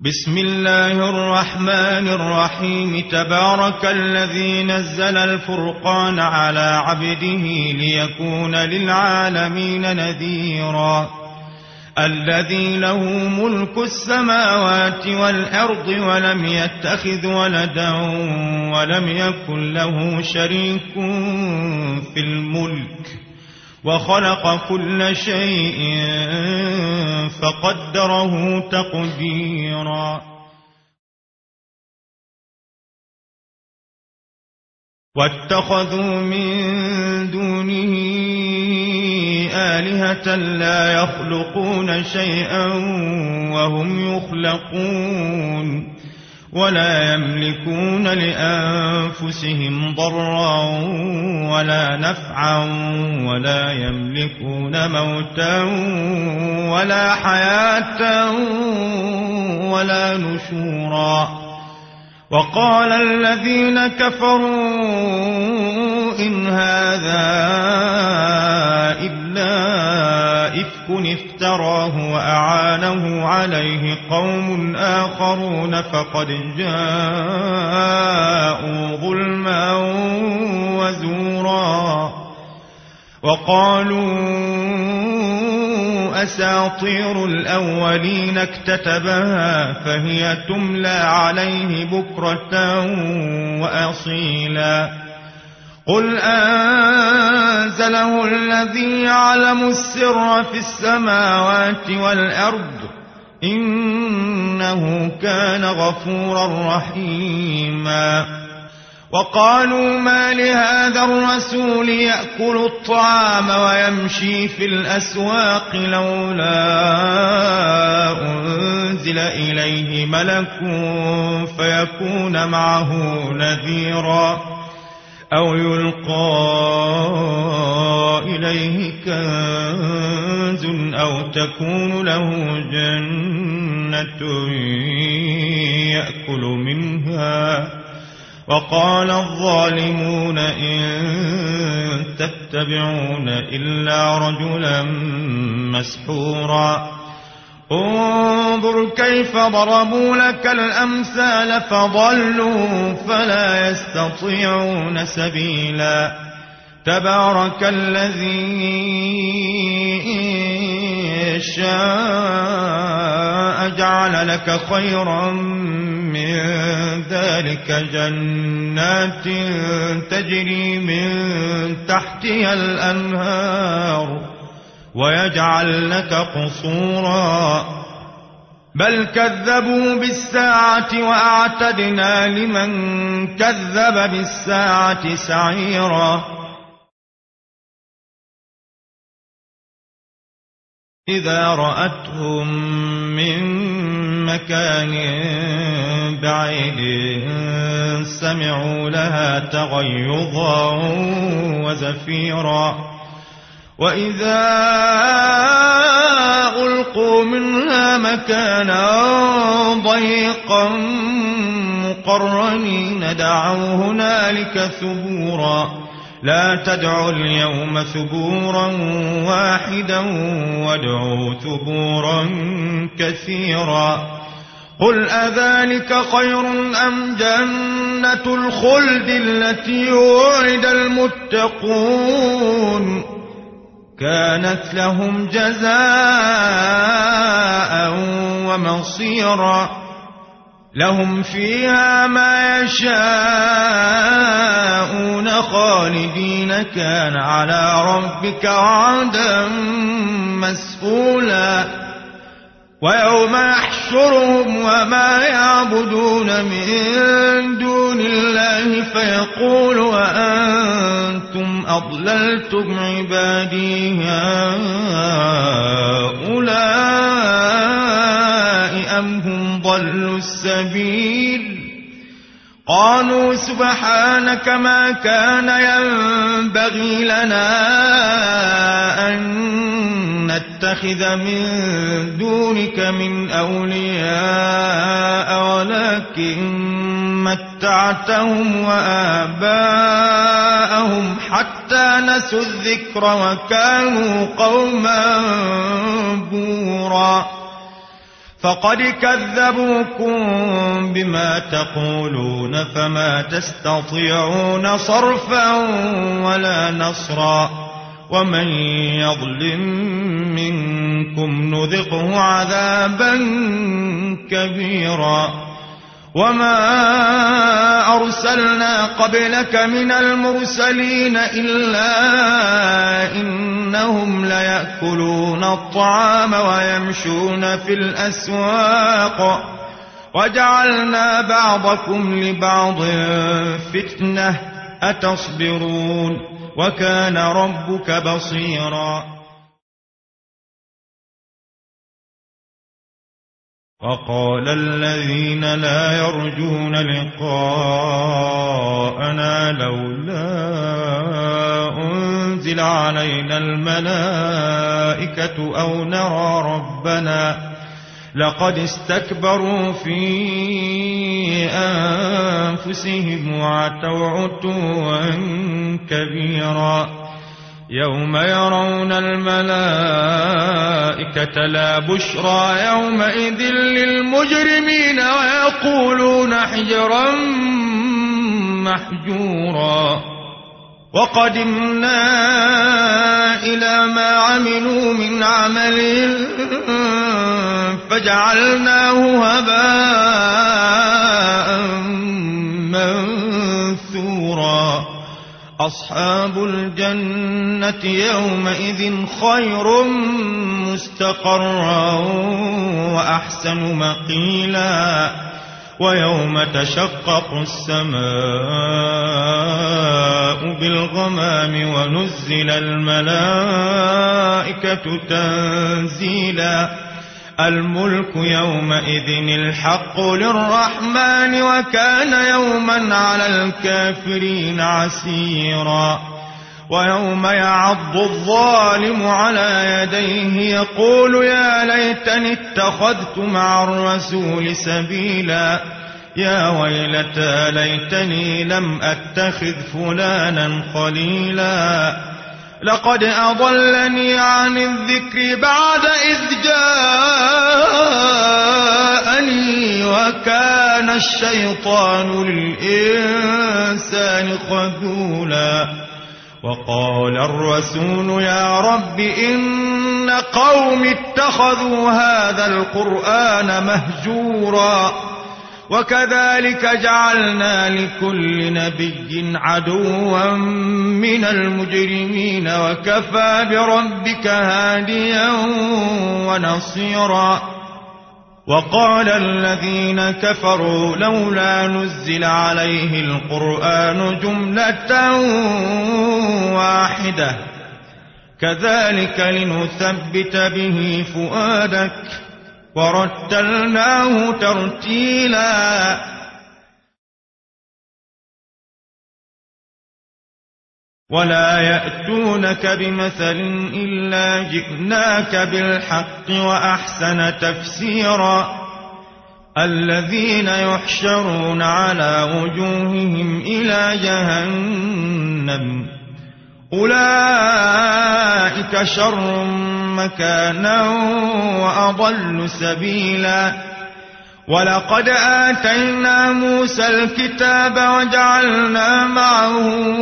بسم الله الرحمن الرحيم تبارك الذي نزل الفرقان على عبده ليكون للعالمين نذيرا الذي له ملك السماوات والأرض ولم يتخذ ولدا ولم يكن له شريك في الملك وخلق كل شيء فقدره تقديرا واتخذوا من دونه آلهة لا يخلقون شيئا وهم يخلقون ولا يملكون لأنفسهم ضرا ولا نفعا ولا يملكون موتا ولا حياة ولا نشورا وقال الذين كفروا إن هذا إلا إفك افتراه وأعانه عليه قوم آخرون فقد جاءوا ظلما وزورا وقالوا أساطير الأولين اكتتبها فهي تملى عليه بكرة وأصيلا قل أنزله الذي يعلم السر في السماوات والأرض إنه كان غفورا رحيما وقالوا ما لهذا الرسول يأكل الطعام ويمشي في الأسواق لولا أنزل إليه ملك فيكون معه نذيرا أو يلقى إليه كنز أو تكون له جنة يأكل منها وقال الظالمون إن تتبعون إلا رجلا مسحورا انظر كيف ضربوا لك الأمثال فضلوا فلا يستطيعون سبيلا تبارك الذي إن شاء جعل لك خيرا من ذلك جنات تجري من تحتها الأنهار ويجعل لك قصورا بل كذبوا بالساعة وأعتدنا لمن كذب بالساعة سعيرا إذا رأتهم من مكان بعيد سمعوا لها تغيظا وزفيرا وإذا ألقوا منها مكانا ضيقا مقرنين دعوا هنالك ثبورا لا تدعوا اليوم ثبورا واحدا وادعوا ثبورا كثيرا قل أذلك خير أم جنة الخلد التي وعد المتقون كانت لهم جزاء ومصيرا لهم فيها ما يشاءون خالدين كان على ربك وعدا مسئولا ويوم يحشرهم وما يعبدون من دون الله فيقول وأنتم أضللتم عبادي هؤلاء أم هم ضلوا السبيل قالوا سبحانك ما كان ينبغي لنا أن نتخذ من دونك من أولياء ولكن متعتهم وآباءهم حتى نسوا الذكر وكانوا قوما بورا فقد كذبوكم بما تقولون فما تستطيعون صرفا ولا نصرا ومن يظلم منكم نذقه عذابا كبيرا وما أرسلنا قبلك من المرسلين إلا إنهم ليأكلون الطعام ويمشون في الأسواق وجعلنا بعضكم لبعض فتنة أتصبرون وكان ربك بصيرا وقال الذين لا يرجون لقاءنا لولا أنزل علينا الملائكة أو نرى ربنا لقد استكبروا في أنفسهم وعتوا عتوا كبيرا يوم يرون الملائكة لا بشرى يومئذ للمجرمين ويقولون حجرا محجورا وقدمنا إلى ما عملوا من عمل فجعلناه هباء منثورا أصحاب الجنة يومئذ خير مستقرا وأحسن مقيلا ويوم تشقق السماء بالغمام ونزل الملائكة تنزيلا الملك يومئذ الحق للرحمن وكان يوما على الكافرين عسيرا ويوم يعض الظالم على يديه يقول يا ليتني اتخذت مع الرسول سبيلا يا ويلتى ليتني لم أتخذ فلانا خليلا لقد أضلني عن الذكر بعد إذ جاءني وكان الشيطان للإنسان خذولا وقال الرسول يا رب إن قوم اتخذوا هذا القرآن مهجورا وكذلك جعلنا لكل نبي عدوا من المجرمين وكفى بربك هاديا ونصيرا وقال الذين كفروا لولا نزل عليه القرآن جملة واحدة كذلك لنثبت به فؤادك ورتلناه ترتيلا ولا يأتونك بمثل إلا جئناك بالحق وأحسن تفسيرا الذين يحشرون على وجوههم إلى جهنم أولئك شر مكانا وأضل سبيلا ولقد آتينا موسى الكتاب وجعلنا معه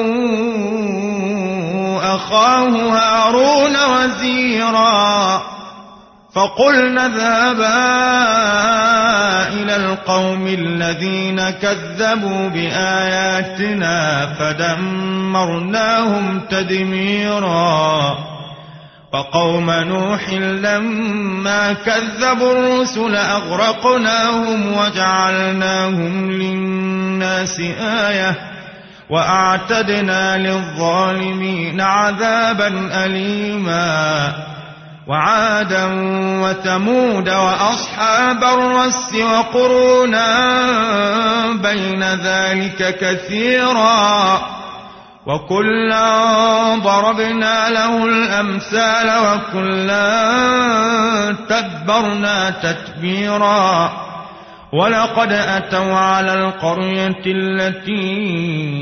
أخاه هارون وزيرا فقلنا اذهبا إلى القوم الذين كذبوا بآياتنا فدمرناهم تدميرا وقوم نوح لما كذبوا الرسل أغرقناهم وجعلناهم للناس آية وأعتدنا للظالمين عذابا أليما وعادا وثمود وأصحاب الرس وقرونا بين ذلك كثيرا وكلا ضربنا له الأمثال وكلا تبرنا تتبيرا ولقد أتوا على القرية التي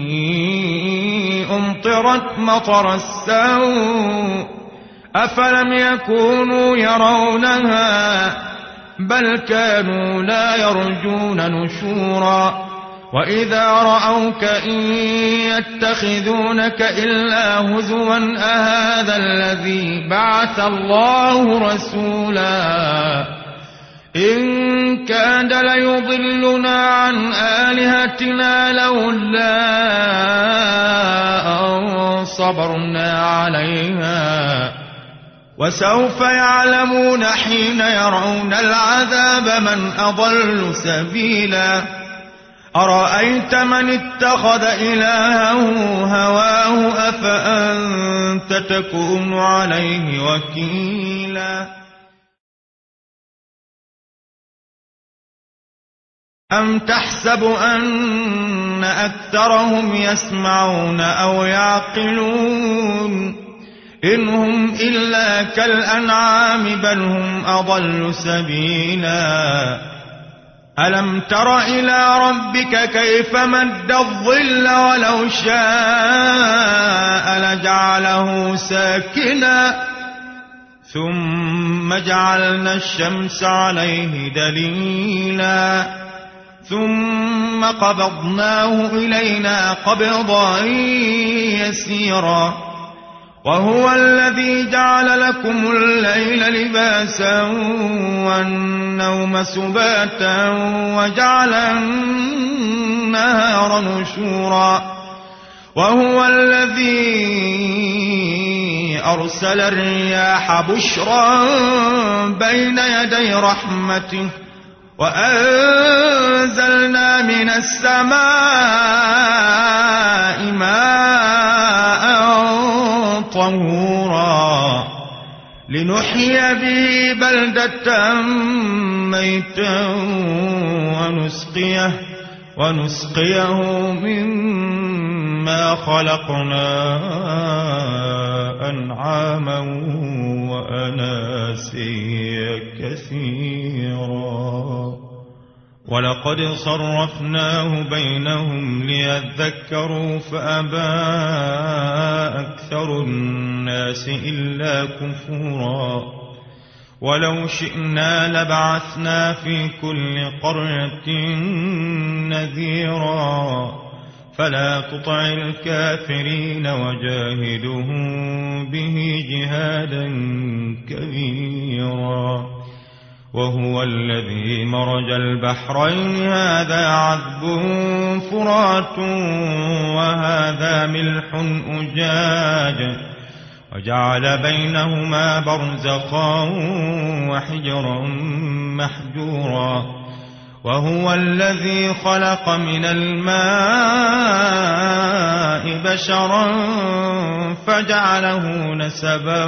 أمطرت مطر السوء أفلم يكونوا يرونها بل كانوا لا يرجون نشورا وإذا رأوك إن يتخذونك إلا هزوا أهذا الذي بعث الله رسولا إن كاد ليضلنا عن آلهتنا لولا أن صبرنا عليها وسوف يعلمون حين يرون العذاب من أضل سبيلا أرأيت من اتخذ إلهه هواه أفأنت تكون عليه وكيلا أم تحسب أن أكثرهم يسمعون أو يعقلون إن هم إلا كالأنعام بل هم أضل سبيلا ألم تر إلى ربك كيف مد الظل ولو شاء لجعله ساكنا ثم جعلنا الشمس عليه دليلا ثم قبضناه إلينا قبضا يسيرا وهو الذي جعل لكم الليل لباسا والنوم سباتا وجعل النهار نشورا وهو الذي أرسل الرياح بشرا بين يدي رحمته وأنزلنا من السماء ماء طهورا لنحيي به بلدة ميتا ونسقيه مما خلقنا أنعاما وأناسيا كثيرا ولقد صرفناه بينهم ليذكروا فأبى أكثر الناس إلا كفورا ولو شئنا لبعثنا في كل قرية نذيرا فلا تطع الكافرين وجاهدهم به جهادا كبيرا وهو الذي مرج البحرين هذا عذب فرات وهذا ملح أجاج وجعل بينهما برزخا وحجرا محجورا وهو الذي خلق من الماء بشرا فجعله نسبا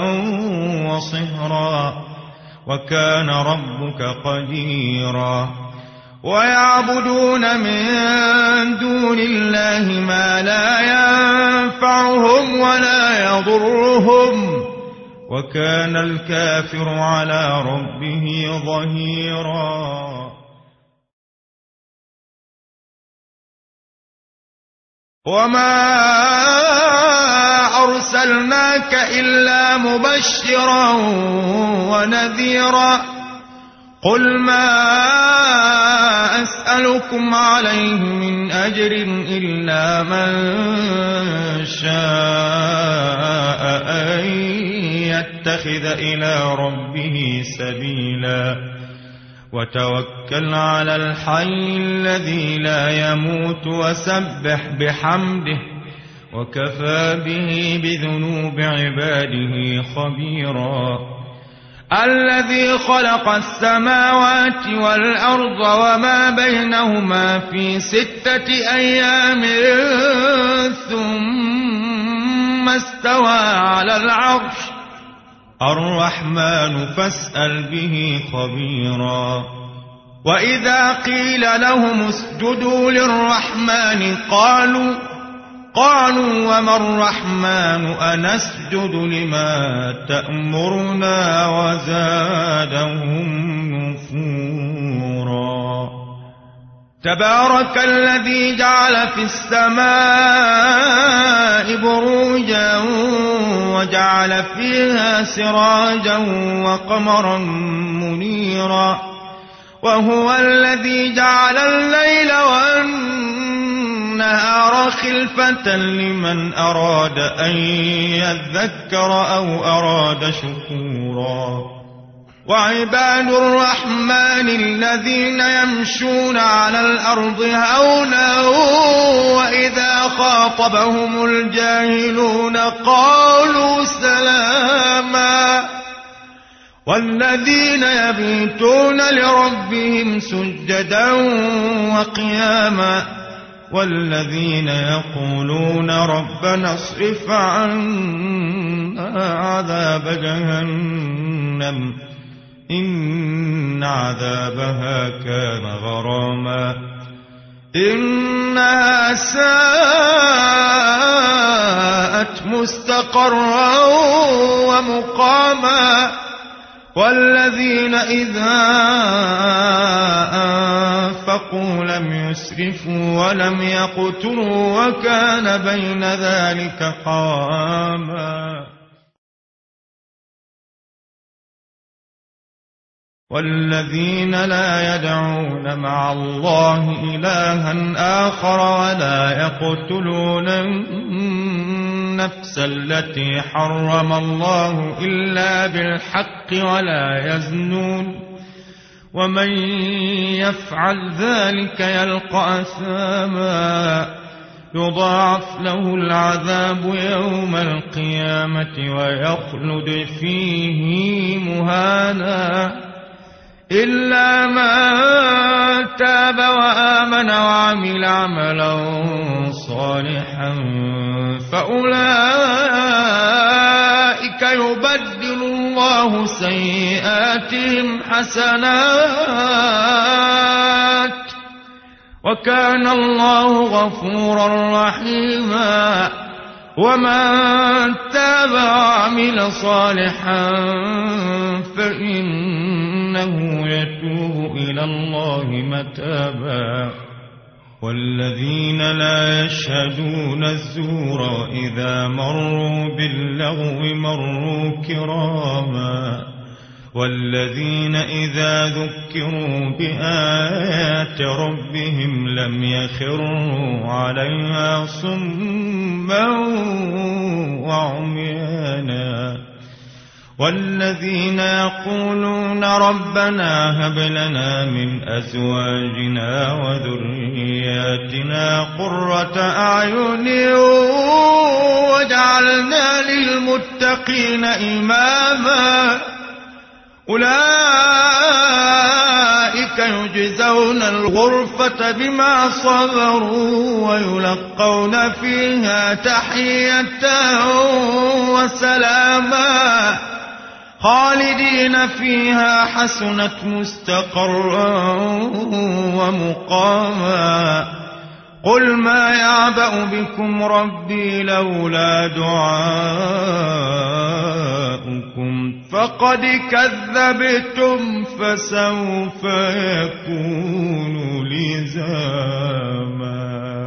وصهرا وكان ربك قديرا ويعبدون من دون الله ما لا ينفعهم ولا يضرهم وكان الكافر على ربه ظهيرا وما أرسلناك إلا مبشرا ونذيرا قل ما أسألكم عليه من أجر إلا من شاء أن يتخذ إلى ربه سبيلا وتوكل على الحي الذي لا يموت وسبح بحمده وكفى به بذنوب عباده خبيرا الذي خلق السماوات والأرض وما بينهما في 6 أيام ثم استوى على العرش الرحمن فاسأل به خبيرا وإذا قيل لهم اسجدوا للرحمن قالوا وما الرحمن أنسجد لما تأمرنا وزادهم نفورا تبارك الذي جعل في السماء بروجا وجعل فيها سراجا وقمرا منيرا وهو الذي جعل الليل والنهار خلفة لمن أراد أن يذكر أو أراد شكورا وعباد الرحمن الذين يمشون على الأرض هونا وإذا خاطبهم الجاهلون قالوا سلاما والذين يبيتون لربهم سجدا وقياما والذين يقولون ربنا اصرف عنا عذاب جهنم إن عذابها كان غراما إنها ساءت مستقرا ومقاما والذين إذا أنفقوا لم يسرفوا ولم يقتروا وكان بين ذلك قواما والذين لا يدعون مع الله إلها آخر ولا يقتلون النفس التي حرم الله إلا بالحق ولا يزنون ومن يفعل ذلك يلقى أثاما يضاعف له العذاب يوم القيامة ويخلد فيه مهانا إلا من تاب وآمن وعمل عملا صالحا فأولئك يبدل الله سيئاتهم حسنات وكان الله غفورا رحيما ومن تاب وعمل صالحا فإنه يتوب إلى الله متابا والذين لا يشهدون الزور وإذا مروا باللغو مروا كراما والذين إذا ذكروا بآيات ربهم لم يخروا عليها صما وعميانا والذين يقولون ربنا هب لنا من أزواجنا وذرياتنا قرة أعين واجعلنا للمتقين إماما أولئك يجزون الغرفة بما صبروا ويلقون فيها تحية وسلاما خالدين فيها حسنت مستقرا ومقاما قل ما يعبأ بكم ربي لولا دعاؤكم فقد كذبتم فسوف يكون لزاما